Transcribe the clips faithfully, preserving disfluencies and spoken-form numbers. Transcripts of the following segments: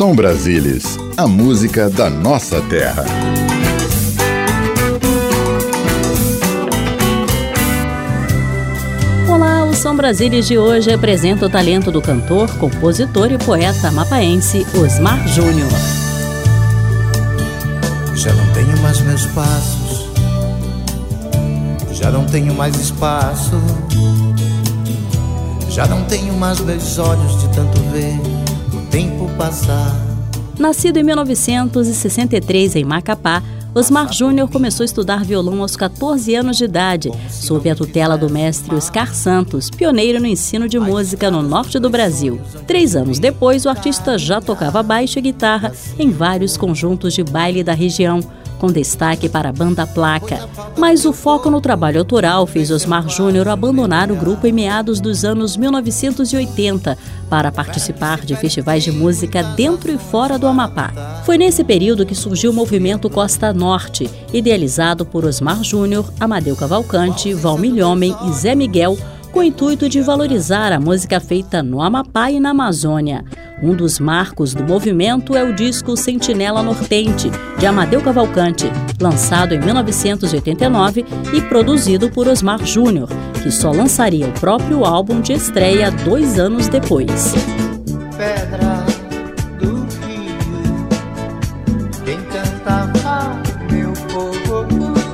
Som Brasilis, a música da nossa terra. Olá, o Som Brasilis de hoje apresenta o talento do cantor, compositor e poeta amapaense Osmar Júnior. Já não tenho mais meus passos, já não tenho mais espaço, já não tenho mais meus olhos de tanto ver o tempo passar. Nascido em mil novecentos e sessenta e três em Macapá, Osmar Júnior começou a estudar violão aos catorze anos de idade, sob a tutela do mestre Oscar Santos, pioneiro no ensino de música no norte do Brasil. Três anos depois, o artista já tocava baixo e guitarra em vários conjuntos de baile da região, com destaque para a banda Placa. Mas o foco no trabalho autoral fez Osmar Júnior abandonar o grupo em meados dos anos mil novecentos e oitenta para participar de festivais de música dentro e fora do Amapá. Foi nesse período que surgiu o movimento Costa Norte, idealizado por Osmar Júnior, Amadeu Cavalcante, Valmir Homem e Zé Miguel, com o intuito de valorizar a música feita no Amapá e na Amazônia. Um dos marcos do movimento é o disco Sentinela Nortente, de Amadeu Cavalcante, lançado em mil novecentos e oitenta e nove e produzido por Osmar Júnior, que só lançaria o próprio álbum de estreia dois anos depois. Pedra do rio, quem cantava meu povo,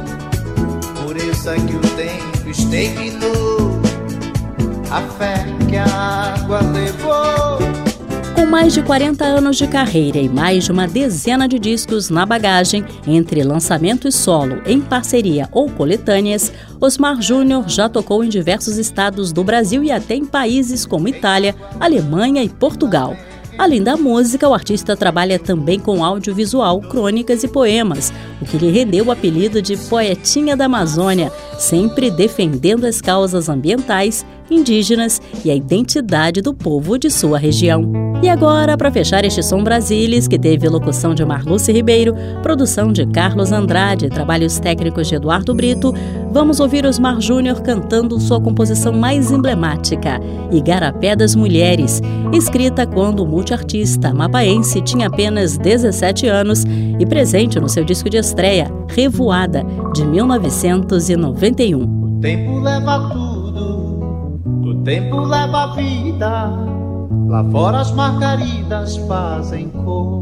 por isso é que o tempo estagnou, a fé que a água levou. Com mais de quarenta anos de carreira e mais de uma dezena de discos na bagagem, entre lançamento e solo, em parceria ou coletâneas, Osmar Júnior já tocou em diversos estados do Brasil e até em países como Itália, Alemanha e Portugal. Além da música, o artista trabalha também com audiovisual, crônicas e poemas, o que lhe rendeu o apelido de Poetinha da Amazônia, sempre defendendo as causas ambientais, indígenas e a identidade do povo de sua região. E agora, para fechar este Som Brasilis, que teve locução de Marluce Ribeiro, produção de Carlos Andrade, trabalhos técnicos de Eduardo Brito, vamos ouvir Osmar Júnior cantando sua composição mais emblemática, Igarapé das Mulheres, escrita quando o multiartista amapaense tinha apenas dezessete anos e presente no seu disco de estreia, Revoada, de mil novecentos e noventa e um. O tempo leva tudo, o tempo leva a vida, lá fora as margaridas fazem cor.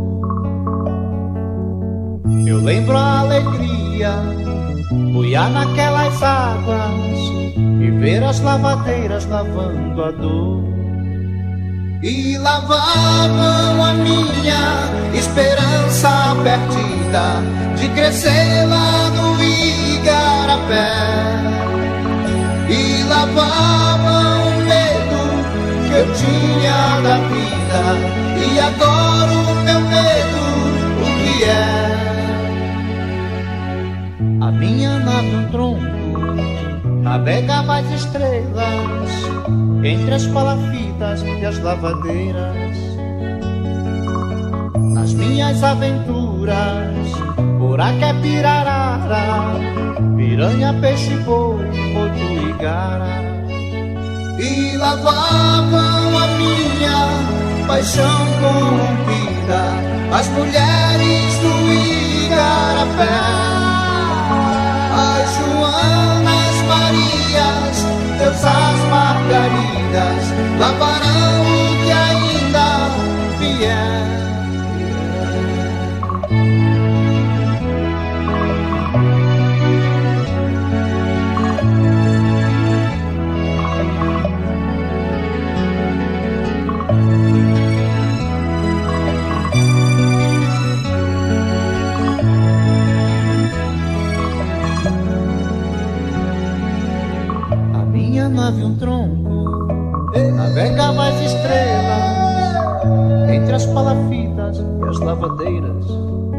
Eu lembro a alegria, boiar naquelas águas e ver as lavadeiras lavando a dor. E lavavam a minha esperança perdida de crescer lá no Igarapé. E lavavam o medo que eu tinha da vida. E agora o meu medo, o que é? A minha nave um tronco navegava as estrelas entre as palafitas e as lavadeiras. Nas minhas aventuras, buraca é pirarara, piranha, peixe, boi, boto, igara. E lavavam a minha paixão corrompida, as mulheres do Igarapé, as Joanas, Marias, Deusas, Margaridas, lavarão o que ainda vier. Nave um tronco navegava as estrelas entre as palafitas e as lavadeiras.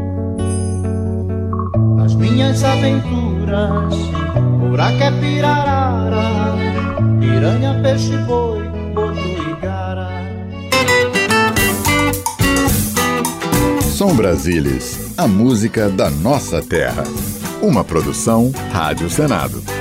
Nas minhas aventuras, buraca é pirarara, piranha, peixe, boi, boto, igara. Som Brasilis, a música da nossa terra. Uma produção Rádio Senado.